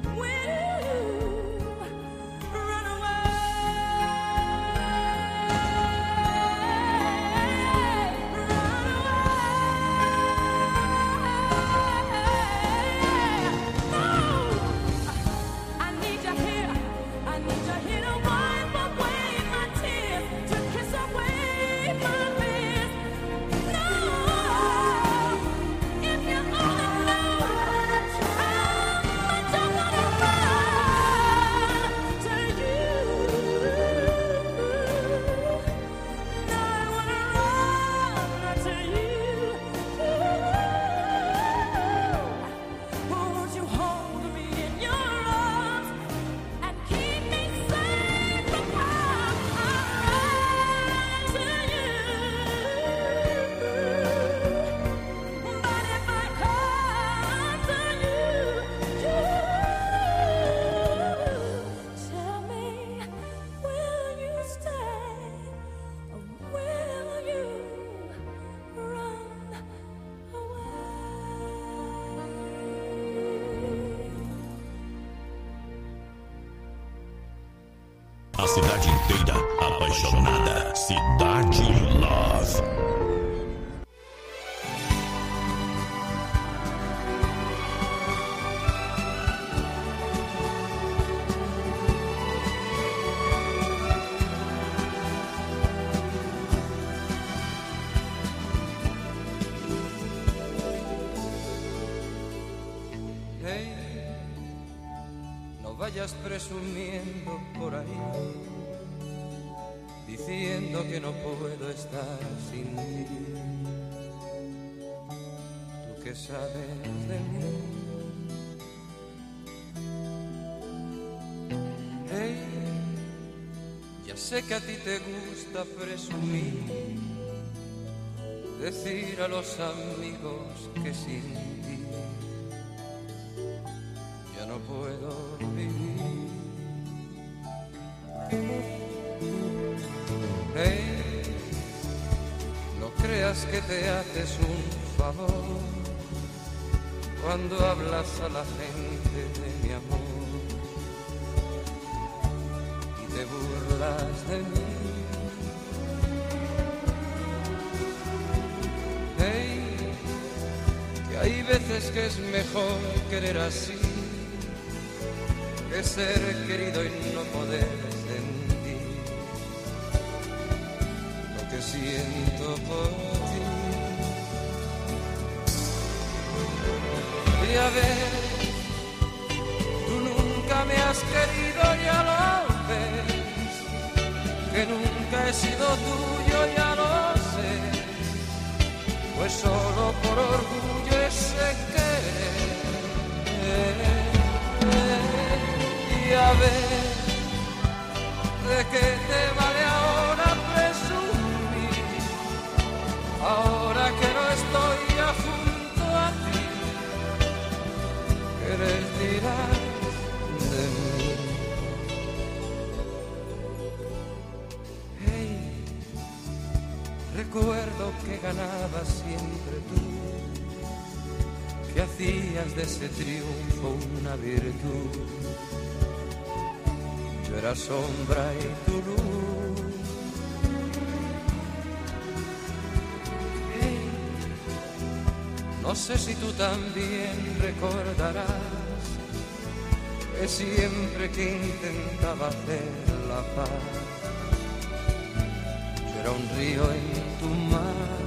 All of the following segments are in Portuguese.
A cidade inteira apaixonada. Cidade Love. Vayas presumiendo por ahí, diciendo que no puedo estar sin ti. Tú que sabes de mí. Hey, ya sé que a ti te gusta presumir, decir a los amigos que sin ti ya no puedo vivir. Hey, no creas que te haces un favor cuando hablas a la gente de mi amor y te burlas de mí. Hey, que hay veces que es mejor querer así que ser querido y no poder sentir lo que siento por ti. Y a ver, tú nunca me has querido, ya lo ves, que nunca he sido tuyo, ya lo sé, pues solo por orgullo ese querer. Y a ver, ¿de qué te vale ahora presumir? Ahora que no estoy ya junto a ti, querer tirar de mí. Hey, recuerdo que ganabas siempre tú, que hacías de ese triunfo una virtud. Yo era sombra y tu luz. Hey, no sé si tú también recordarás que siempre que intentaba hacer la paz, yo era un río en tu mar.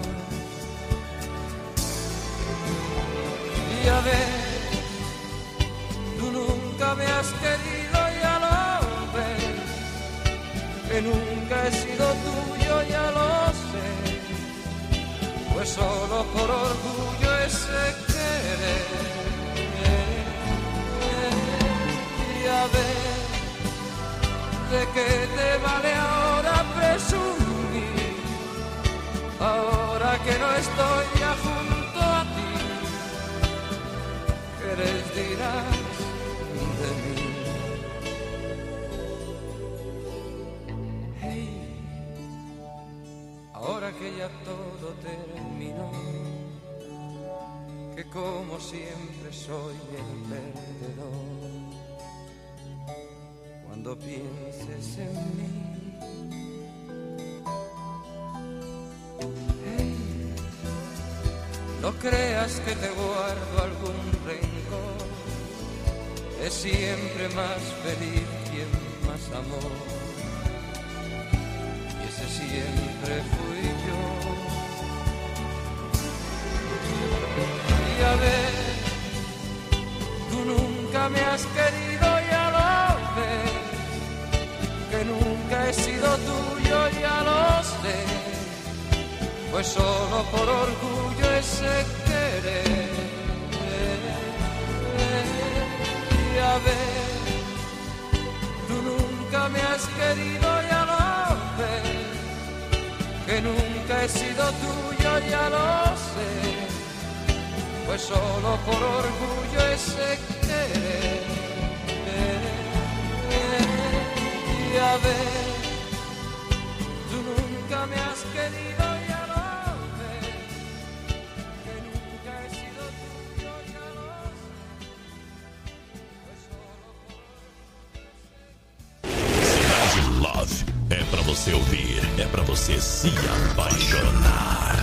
Y a ver, tú nunca me has querido, ya lo ves, que nunca he sido tuyo, ya lo sé, pues solo por orgullo ese querer. Y a ver, ¿de qué te vale ahora presumir? Ahora que no estoy ya junto a ti, ¿quieres dirás de mí? Hey, ahora que ya todo terminó, que como siempre soy el perdedor, cuando pienses en mí. Hey, no creas que te guardo algún rencor, es siempre más feliz quien más amó, y ese siempre fui yo. Y a ver, tú nunca me has querido, ya lo ves, que nunca he sido tuyo, ya lo sé, pues solo por orgullo ese querer. Y a ver, tú nunca me has querido, ya lo ves, que nunca he sido tuyo, ya lo sé, pues solo por orgullo ese querer. Y a ver, tú nunca me has querido, ya lo ves, que nunca he sido tuyo, ya lo sé, pues solo por orgullo ese Cidade Love é pra você ouvir, é pra você se apaixonar.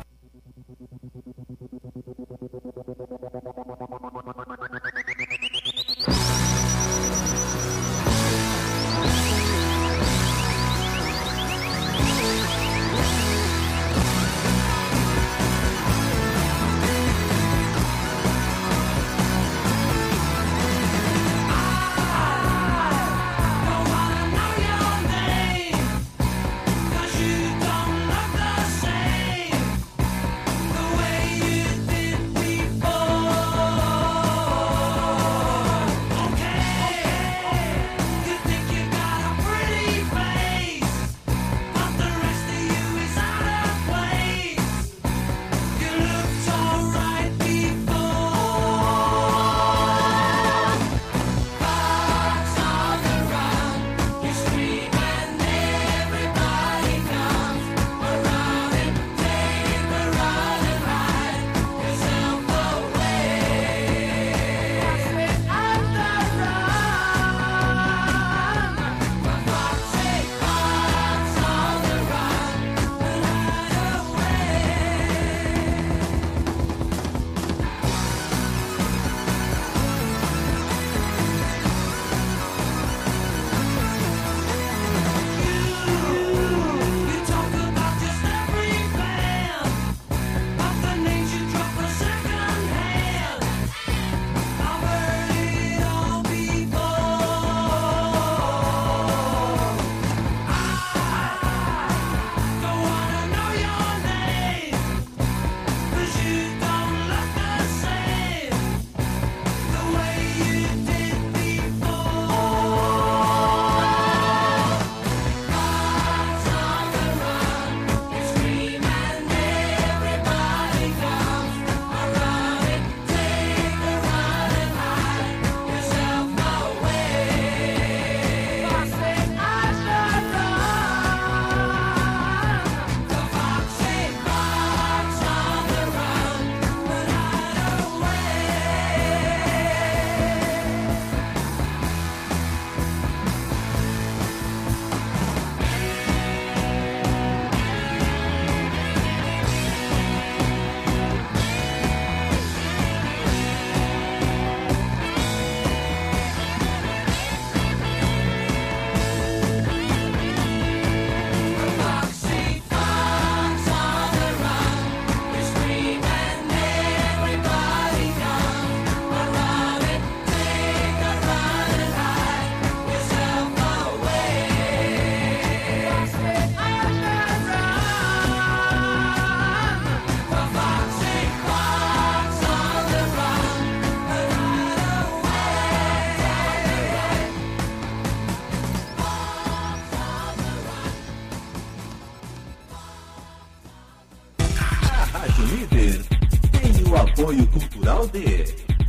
apoio cultural de...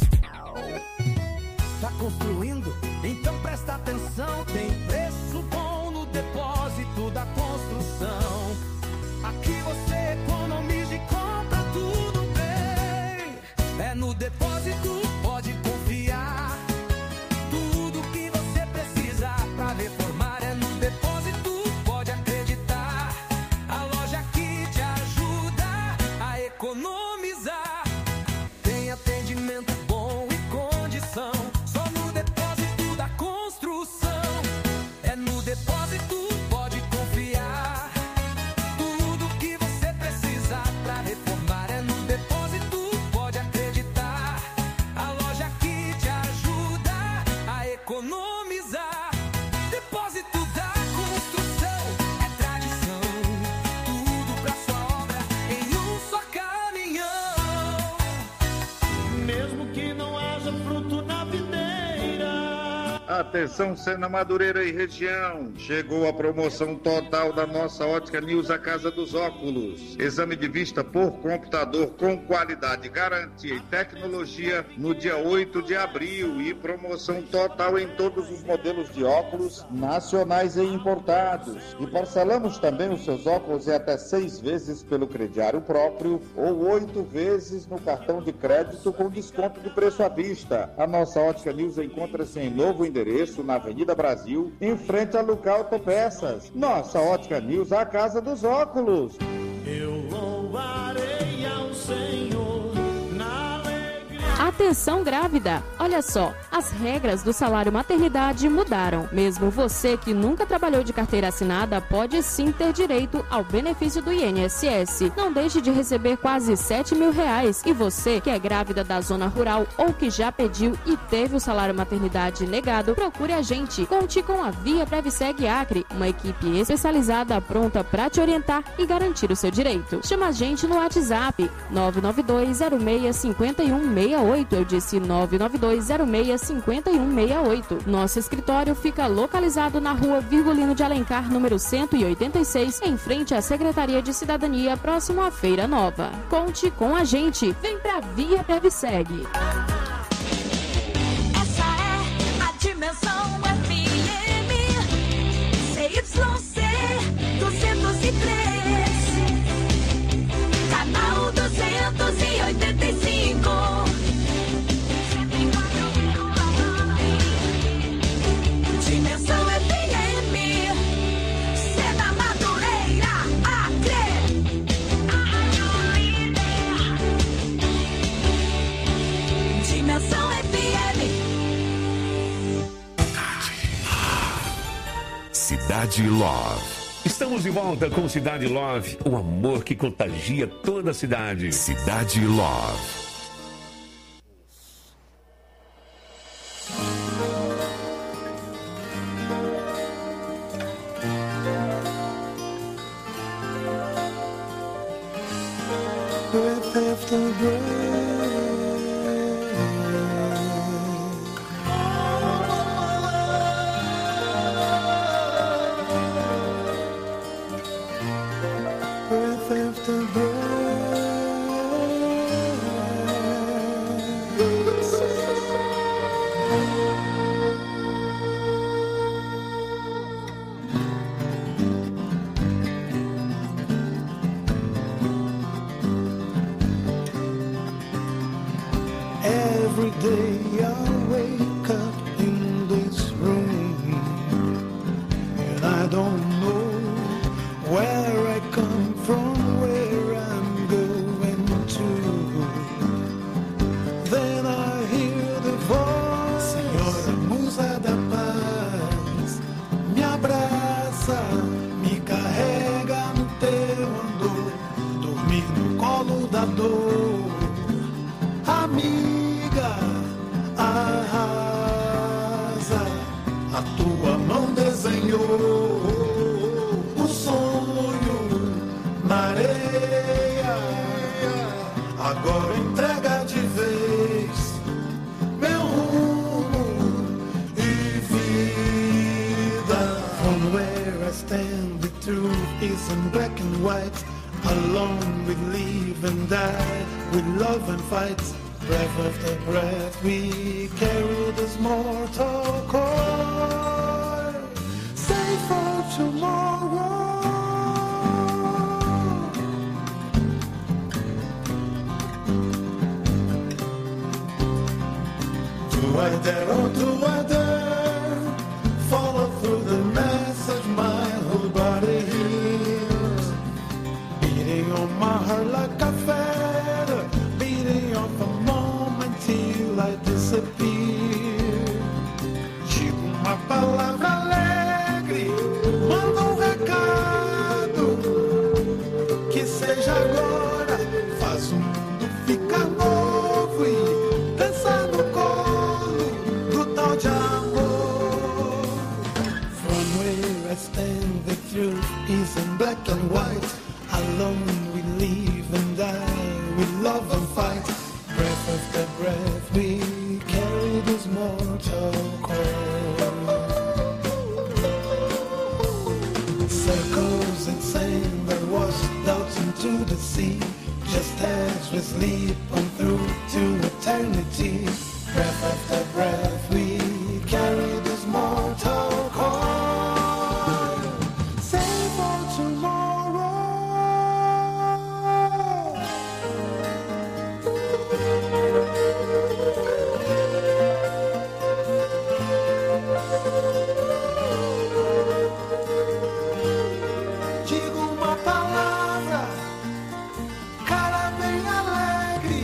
Tá construindo? Então presta atenção. Tem preço bom no depósito da construção. Aqui você economiza e compra tudo bem. É no depósito, pode confiar. Tudo que você precisa pra Atenção, Sena Madureira e região. Chegou a promoção total da nossa Ótica News, a Casa dos Óculos. Exame de vista por computador com qualidade, garantia e tecnologia no dia 8 de abril. E promoção total em todos os modelos de óculos nacionais e importados. E parcelamos também os seus óculos em até 6 vezes pelo crediário próprio ou 8 vezes no cartão de crédito com desconto de preço à vista. A nossa Ótica News encontra-se em novo endereço na Avenida Brasil, em frente a Luca Autopeças. Nossa Ótica News, a Casa dos Óculos. Eu louvarei ao Senhor na alegria. Atenção grávida! Olha só, as regras do salário maternidade mudaram. Mesmo você que nunca trabalhou de carteira assinada pode sim ter direito ao benefício do INSS. Não deixe de receber quase R$7 mil. E você que é grávida da zona rural ou que já pediu e teve o salário maternidade negado, procure a gente. Conte com a Via Previseg Acre, uma equipe especializada pronta para te orientar e garantir o seu direito. Chama a gente no WhatsApp 992065168. Eu disse 992065168. Nosso escritório fica localizado na rua Virgulino de Alencar, número 186, em frente à Secretaria de Cidadania, próximo à Feira Nova. Conte com a gente. Vem pra Via Previseg. Essa é a Dimensão FM CYC 203, canal 285. Dimensão FM, Sena Madureira, Acre. Dimensão FM. Cidade Love. Estamos de volta com Cidade Love, o amor que contagia toda a cidade. Cidade Love. Breath after breath. Breath after breath. Every day I wake up in this room, and I don't know where I come from, where I'm going to. Then I hear the voice, Senhora Musa da Paz, me abraça, me carrega no teu andor, dormir no colo da dor. Amiga, arrasa, a tua mão desenhou o sonho na areia. Agora entrega de vez meu rumo e vida. From where I stand, the truth is in black and white. Alone we live and die, we love and fight. Breath after breath we carry this mortal coil, save for tomorrow. Do I dare, oh do I dare, follow through the message my whole body hears, beating on my heart like a feather, beating off a moment till I disappear. Digo uma palavra alegre, mando recado, que seja agora, faz o mundo ficar novo e dançar no colo do tal de amor. From where I stand, the truth is in black and white. Alone we live and die, we love and fight. Breath after breath we carry this mortal coil. Circles insane that washed out into the sea, just as we sleep on through to eternity. Breath after breath we carry this mortal coil. Save for tomorrow. Digo uma palavra, cara bem alegre.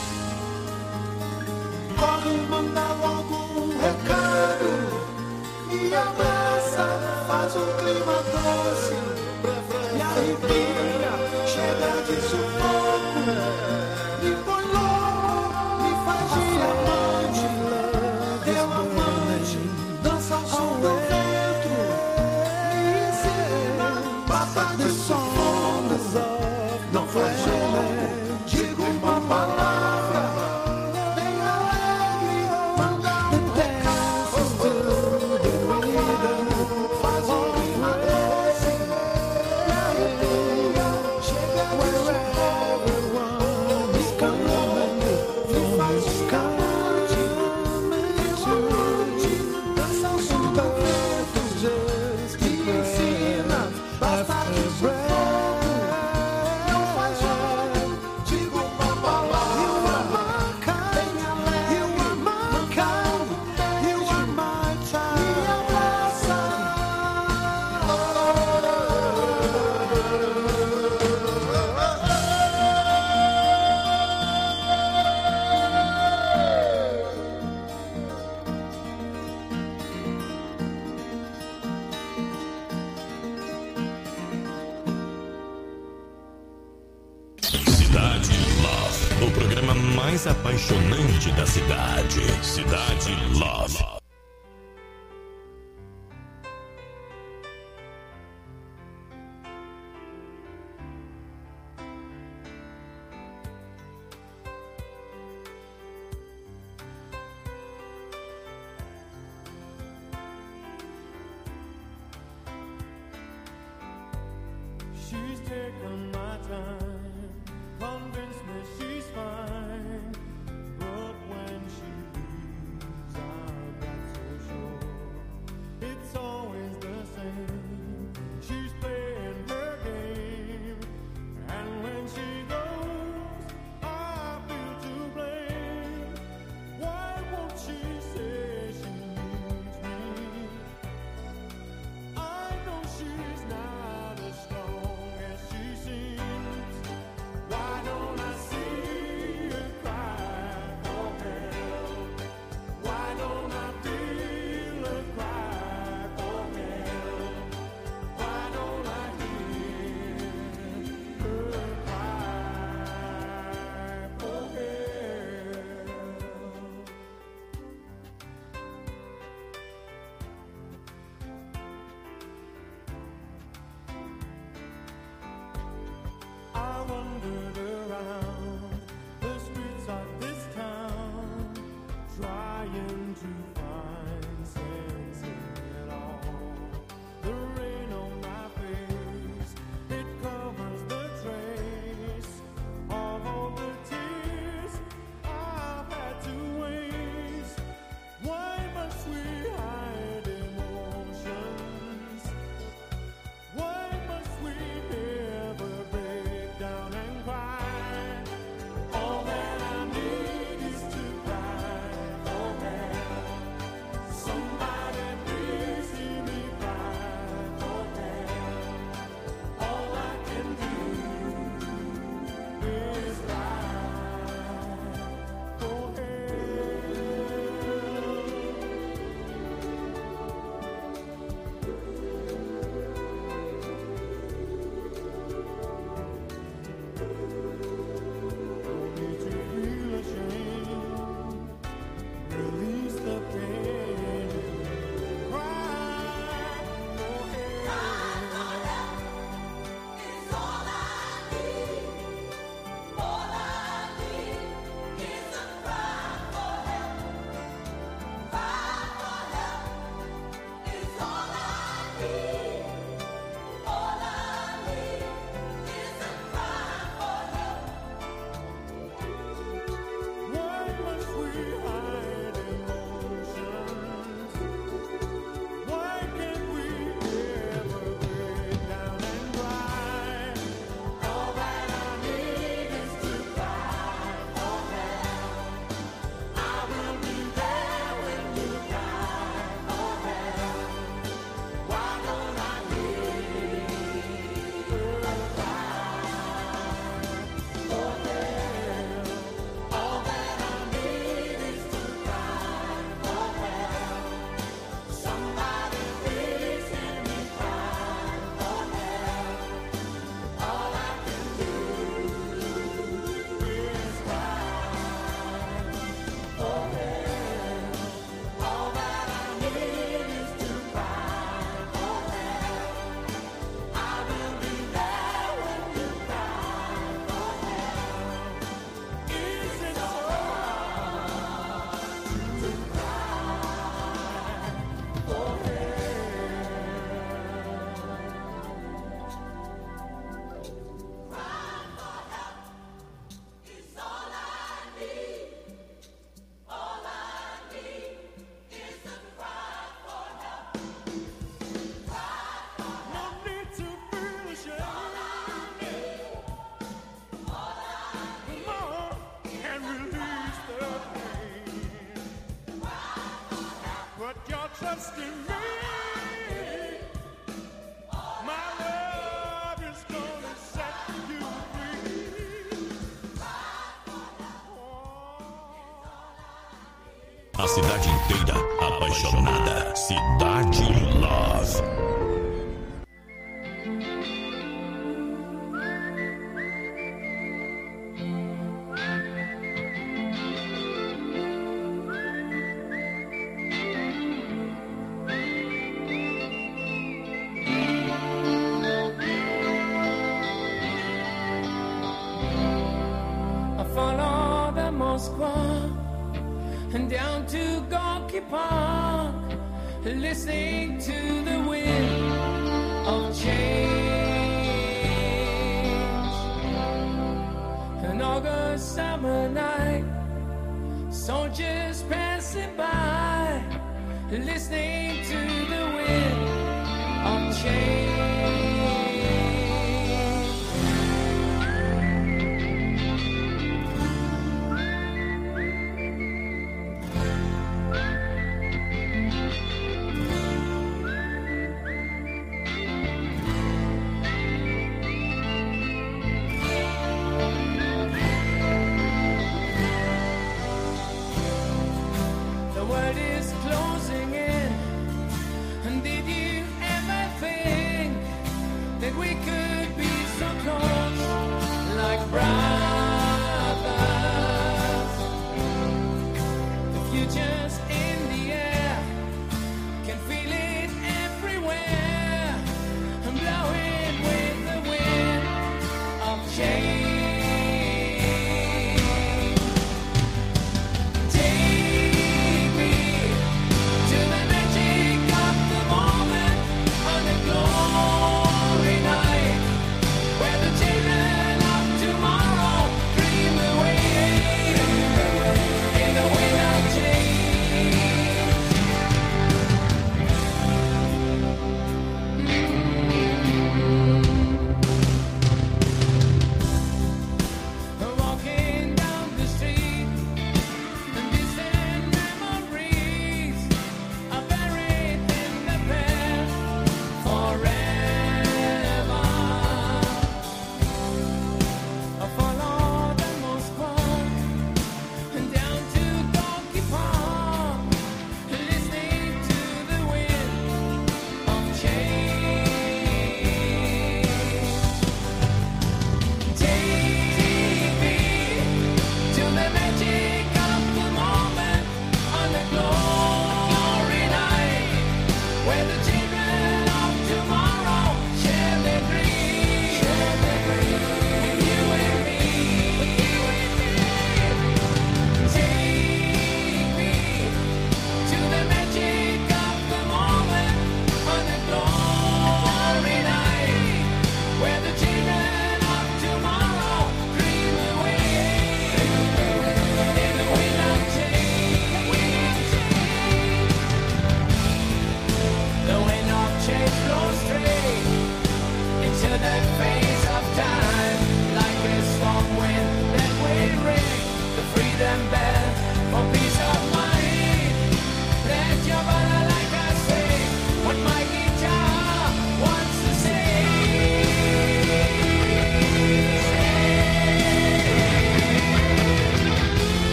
Corre, manda logo um recado. Me abraça, faz um clima doce. Me arrepia, chega de sufoco. Me põe louco, me faz diamante. Teu amante, dança ao som do vento. Me ensina, passa de sombras. Não faz jogo, digo uma palavra. Bem alegre, manda um recado. Faz um clima doce. Me arrepia, chega de sufoco. Me faz diamante. Teu amante, dança ao som do vento. Me ensina, basta de sufoco. Não faz jogo, digo uma palavra. You are my kind, you are my kind, you are my child. Me abraça. Cidade Love, o programa mais apaixonante da cidade. Cidade Love. She's taken my time, convinced me she's fine, but when she leaves, I'm not so sure. It's always the same. She's playing her game, and when she goes, I feel to blame. Why won't she say she needs me? I know she's not as strong as she seems. Put your trust in me. My love is gonna set you free. A cidade inteira apaixonada. Cidade Love. And down to Gorky Park, listening to the wind of change. An August summer night, soldiers passing by, listening to the wind of change. Closing in, and did you ever think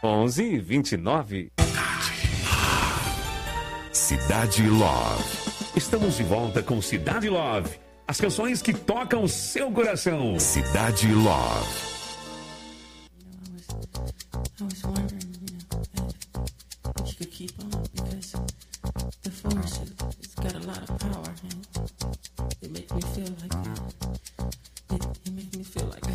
1129. Cidade Love. Estamos de volta com Cidade Love. As canções que tocam o seu coração. Cidade Love. I was wondering, if you could keep on, because the force, it's got a lot of power, and it makes me feel like it makes me feel like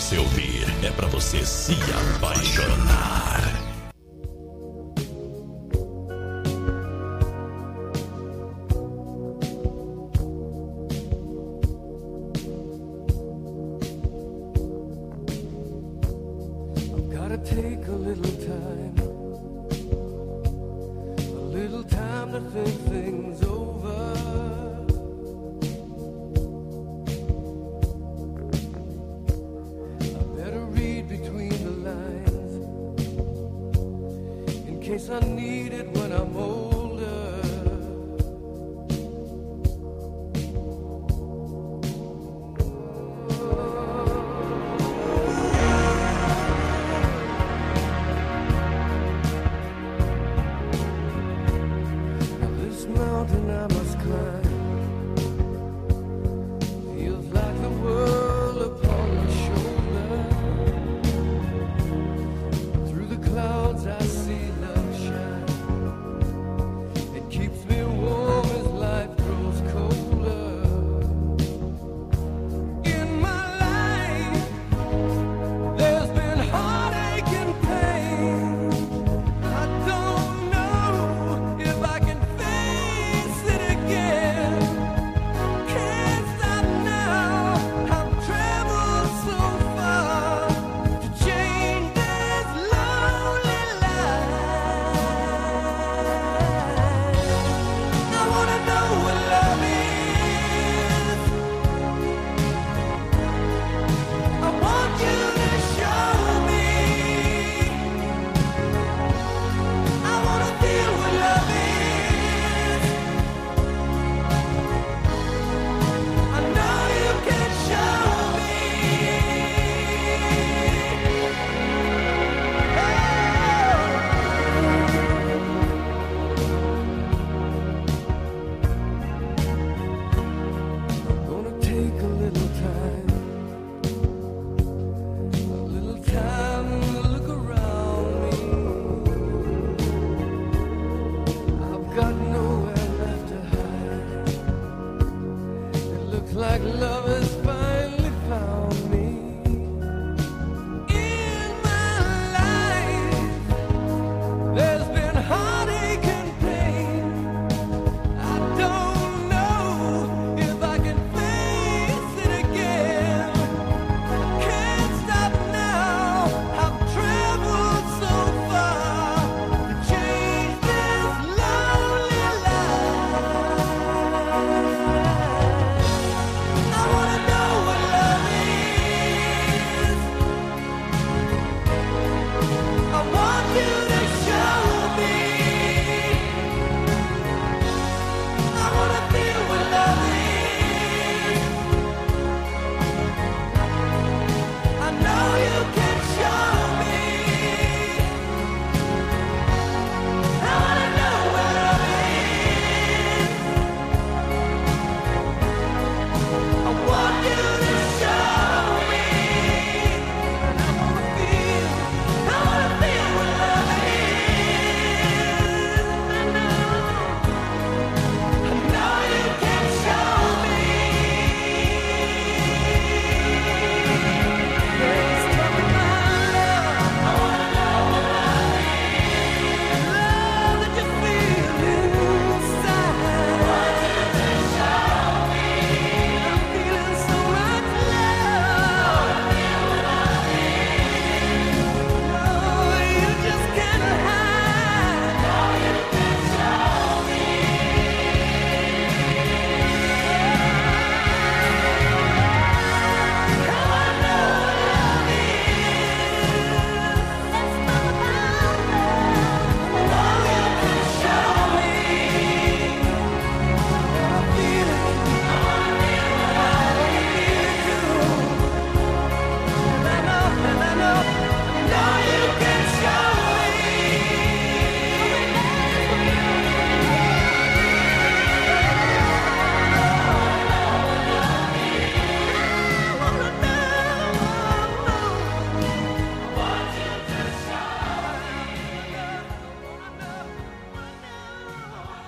você ouvir, é pra você se apaixonar.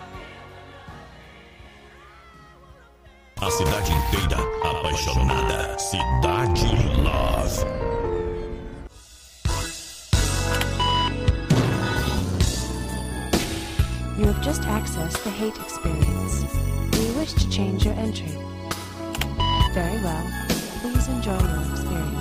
A cidade inteira apaixonada. Cidade Love. You have just accessed the hate experience. Do you wish to change your entry? Very well. Please enjoy your experience.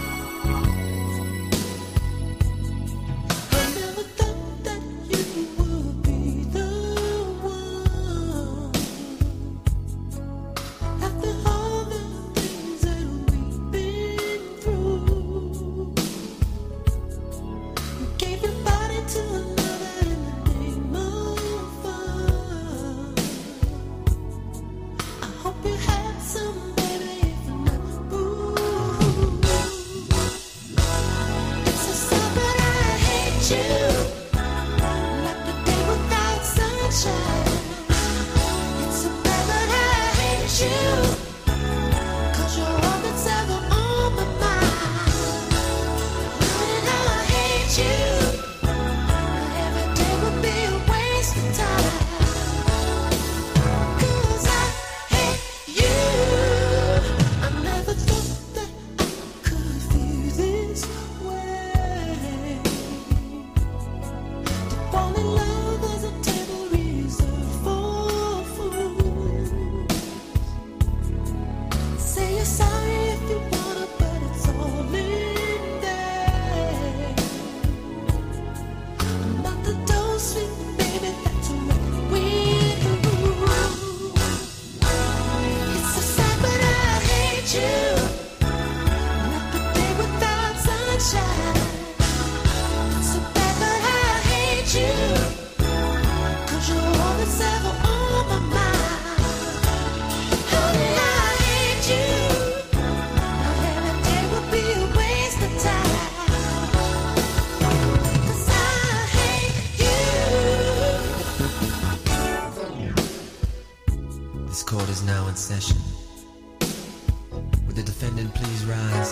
Session. Would the defendant please rise?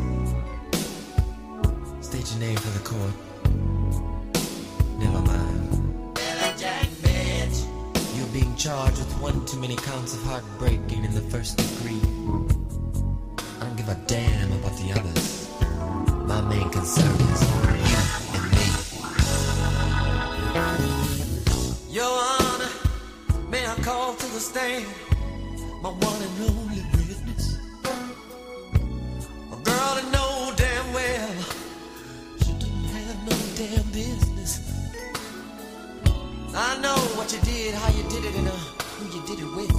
State your name for the court. Never mind. Jack, bitch. You're being charged with one too many counts of heartbreaking in the first degree. I don't give a damn about the others. My main concern is you and me. Your Honor, may I call to the stand? My one and only witness, a girl that know damn well she didn't have no damn business. I know what you did, how you did it, and who you did it with.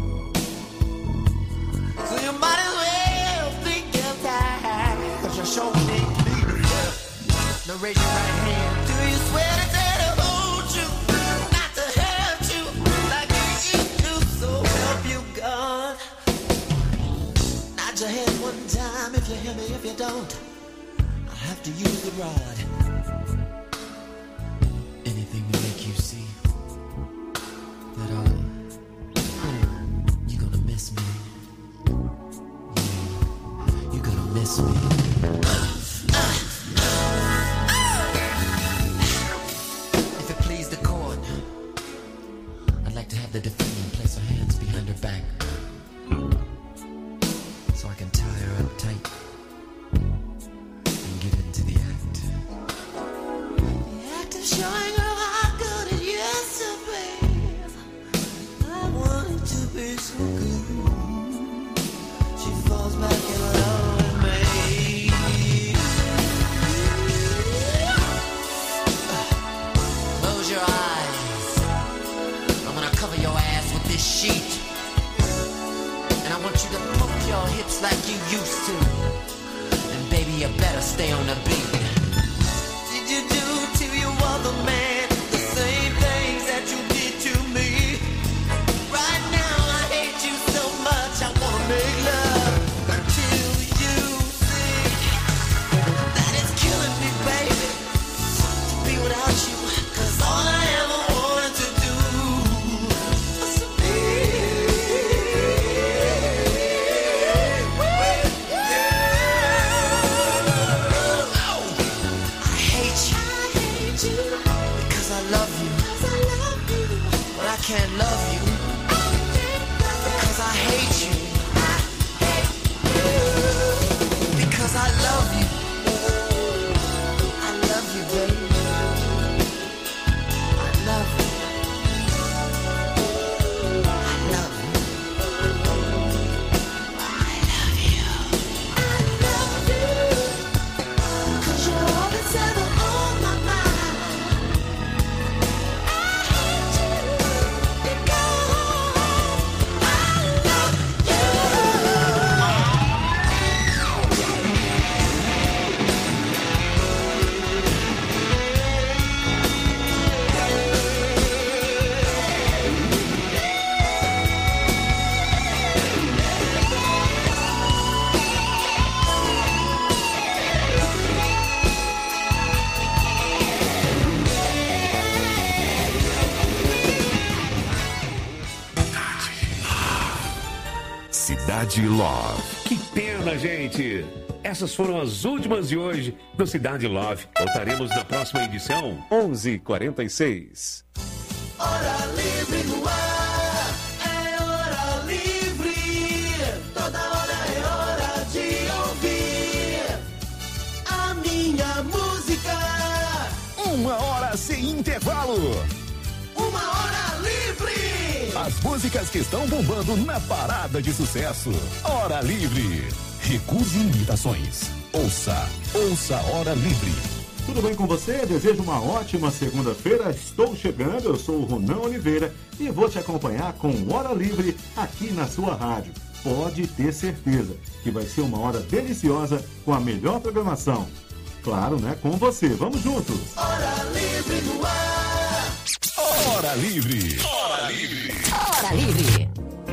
So you might as well think guilty, 'cause you sure didn't bleed it. Now raise your right hand. Do you swear to tell the whole truth, not to hurt you like you used to? So help you God. Nod your head one time if you hear me. If you don't, I'll have to use the rod. Anything to make you see that you're gonna miss me. Yeah, you're gonna miss me. If it please the court, I'd like to have the defendant place her hands behind her back so I can tie her up tight and get into the act. The act of showing her how good it used to be. I want it to be so good. She falls back in love with me. Close your eyes. I'm gonna cover your ass with this sheet. And I want you to pump your hips like you used to. And baby, you better stay on the beat. Did you do to your other man the same things that you did to me? Right now I hate you so much, I wanna make love until you see that it's killing me, baby, to be without you. 'Cause all I ever wanted to do was to be with you. I hate you because I love you. But I can't love you because I hate you. I hate you. love you. I love you, baby. I love you. I love you. I love you. I love you. 'Cause you're all that's ever on my mind. I hate you because I love you. Cidade Love. Que pena, gente! Essas foram as últimas de hoje do Cidade Love. Voltaremos na próxima edição. 11h46. Hora livre no ar, é hora livre. Toda hora é hora de ouvir a minha música. 1 hora sem intervalo. 1 hora livre. As músicas que estão bombando na parada de sucesso. Hora Livre. Recuse imitações. Ouça Hora Livre. Tudo bem com você? Desejo uma ótima segunda-feira. Estou chegando, eu sou o Ronan Oliveira e vou te acompanhar com Hora Livre aqui na sua rádio. Pode ter certeza que vai ser uma hora deliciosa com a melhor programação. Claro, né? Com você. Vamos juntos. Hora livre no ar. Hora Livre. Hora livre. Hora Livre.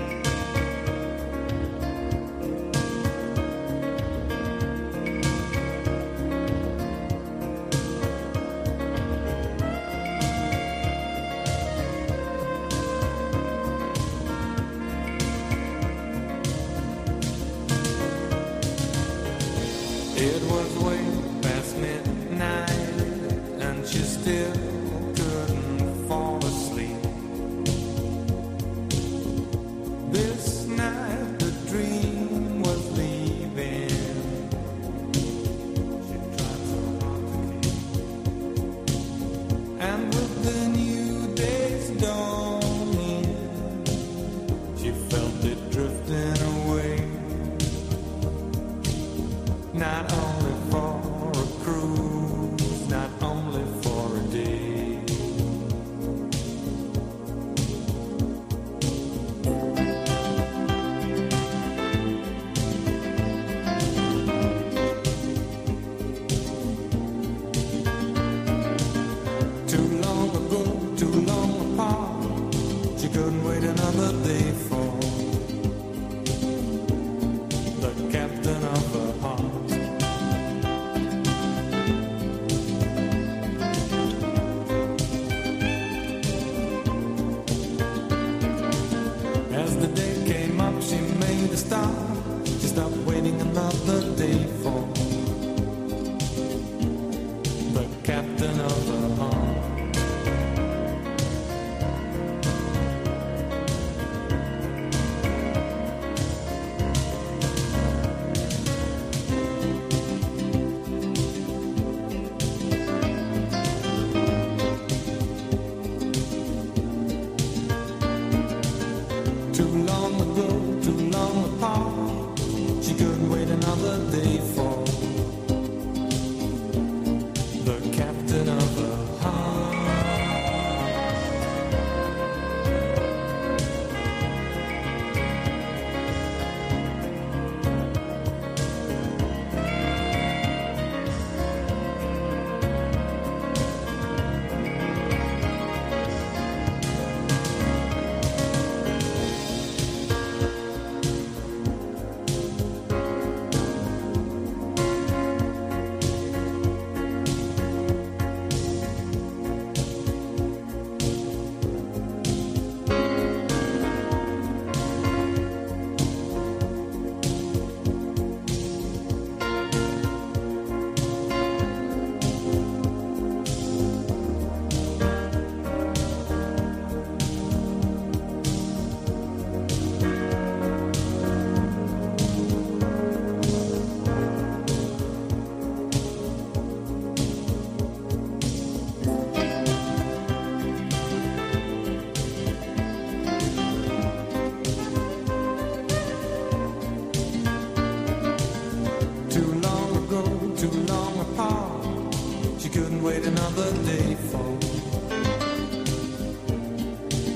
It was way past midnight and she still couldn't fall asleep. This night the dream was leaving. She tried so hard to keep. And with the new day's dawning, she felt it drifting away. Not only for a cruise, not only for a day. Too long ago, too long apart, she couldn't wait another day for the captain of her heart. As the day came up, she made a stop. She stopped waiting another day for the captain of her heart. Too long ago, too long apart, she couldn't wait another day for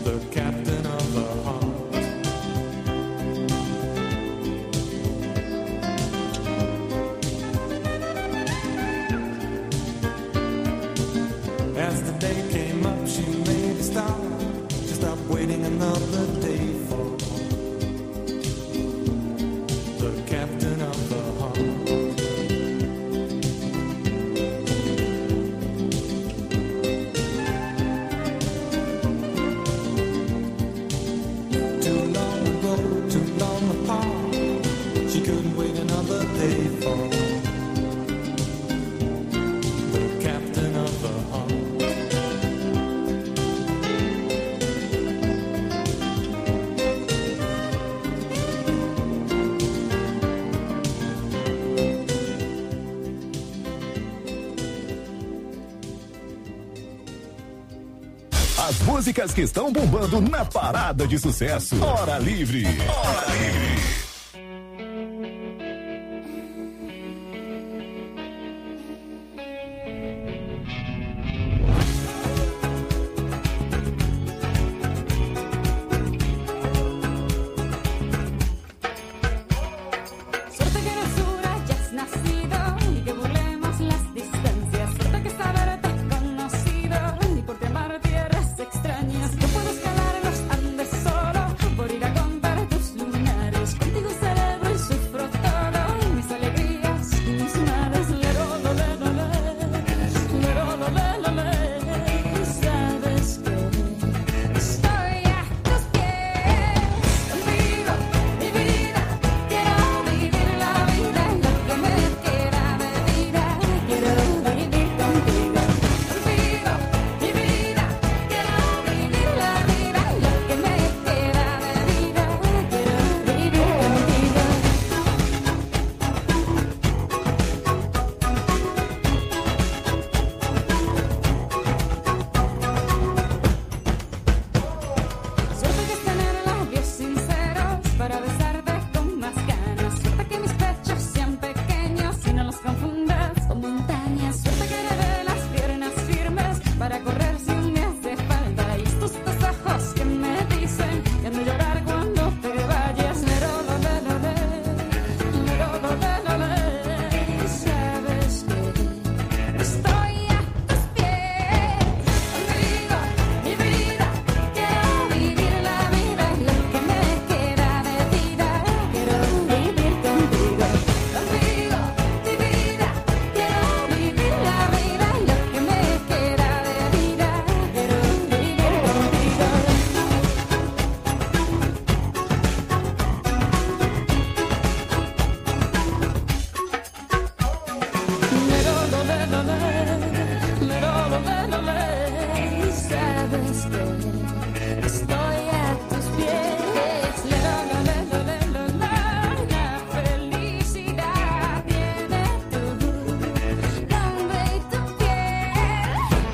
the captain of the heart. As the day came up, she made a stop. She stopped waiting another day for the captain of the heart. Too long ago, too long apart, she couldn't wait another day for the captain of the heart. As músicas que estão bombando na parada de sucesso. Hora Livre. Hora Livre. Suerte que eres dura, ya has nacido y que burlemos las distancias. Suerte que saber desconocido y por amar tierras extrañas. No puedo escalar los Andes solo por ir a contar tus lunares. Contigo celebro y sufro todo, mis alegrías y mis males. Lero, lo, le, lo, le. Lero, lo, le, lo, le. Sabes que estoy a tus pies. Contigo, mi vida, quiero vivir la vida y lo que me queda de vida. Quiero vivir contigo. Contigo, mi vida, quiero vivir la vida y lo que me queda de vida. Quiero vivir contigo. Suerte que es tener labios sinceros para besarte con más ganas. Suerte que mis pechos sean pequeños y no los confundas con montañas. Suerte que heredé las piernas firmes para correr si me hace falta. Y estos dos ojos que me dicen que no llorar cuando te vayas. Lero, lo, le, lo, le. Lero, lo, le, lo, le. Sabes que estoy a tus pies. Contigo, mi vida, quiero vivir la vida y lo que me queda de vida. Quiero vivir contigo. Contigo, mi vida, quiero vivir la vida y lo que me queda de vida. Quiero vivir contigo. Lero, lo, le, lo, le. Lero, lo, le, lo, le. Sabes que estoy a tus pies. Lero, lo, le, lo, le, lo, le. La felicidad tiene tu nombre y tu piel.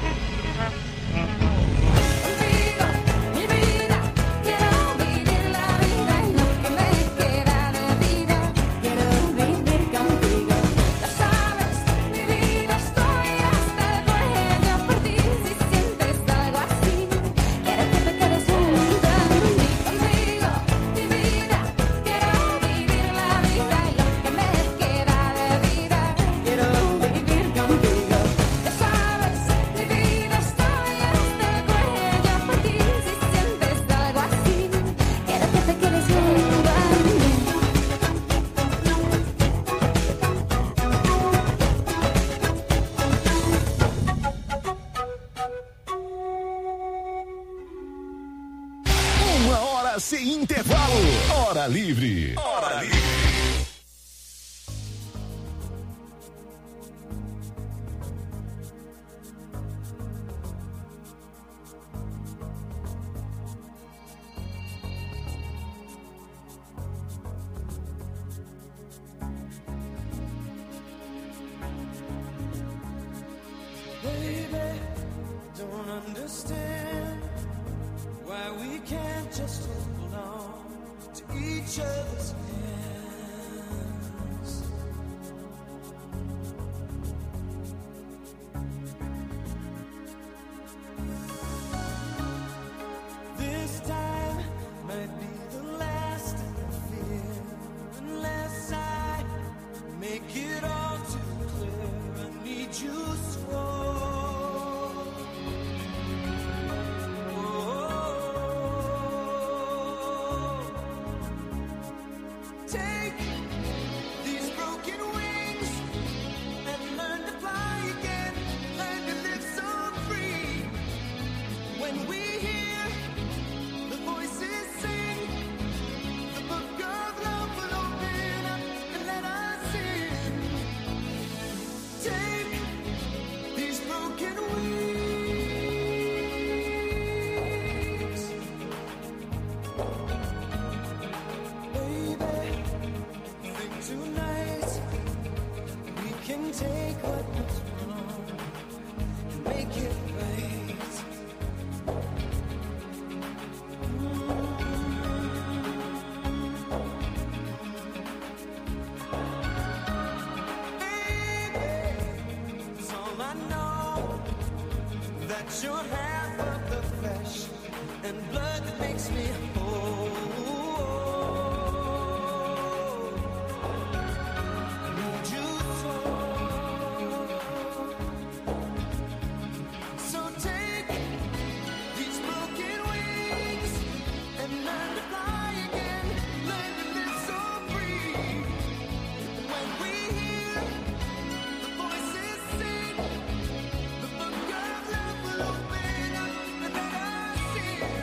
Contigo, mi vida, quiero vivir la vida y lo que me queda de vida. Quiero vivir contigo. Ya sabes, mi vida, estoy hasta el cuello por ti. Si sientes algo así, quiero que te quedes junto a mí. Contigo, mi vida, quiero vivir la vida y lo que me queda de vida. Quiero vivir contigo. Ya sabes, mi vida, estoy hasta el cuello por ti. Si sientes algo así, quiero que te quedes junto a mí. Uma hora sem intervalo. Hora Livre. Hora Livre. Baby, don't understand why we can't just hold on to each other's hands. This You're half of the flesh and blood that makes me whole. Need you so take these broken wings and learn to fly again. Learn to live so free. When we hear the voices sing, the book of love will open up and let us in.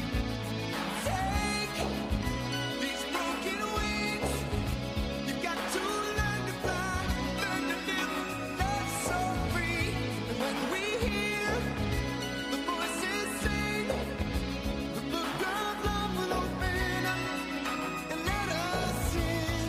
Take these broken wings. You got to learn to fly, learn to live, love so free. And when we hear the voices sing, the book of love will open up and let us in.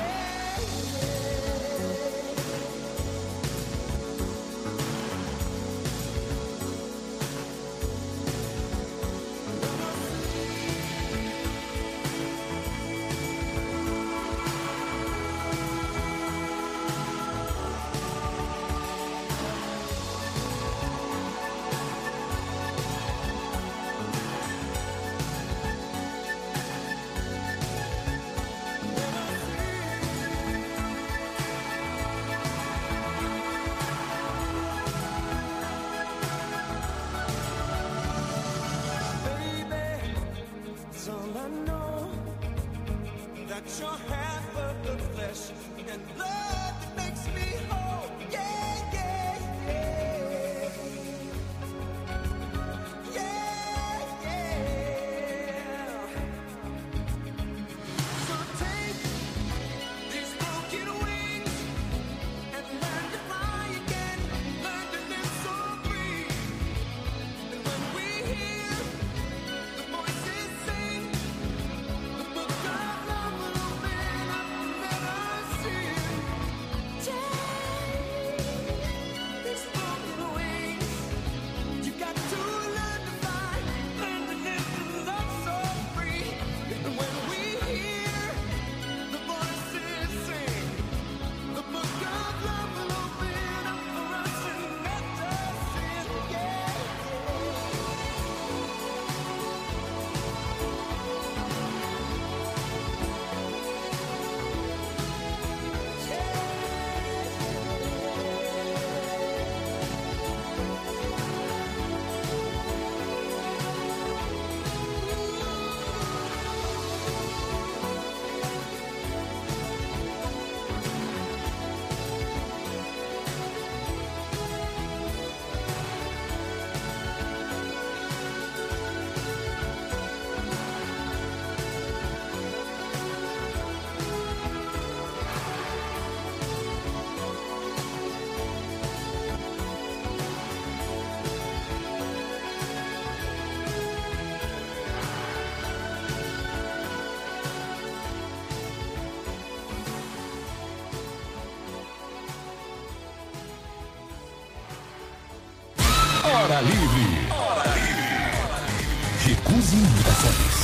Baby, it's all I know, that you're half of the flesh and blood that makes me whole. Yeah, yeah, yeah. Yeah, yeah. So take these broken wings and learn to fly again. Learn to live so free. And when we hear the voices sing, the book of love will open up and let us in. Take these broken wings. You got to learn to fly, learn to live and love so free. And when we hear the voices sing, the book of love will open up for us and let us in. Yeah. Hora Livre. Recuse imitações.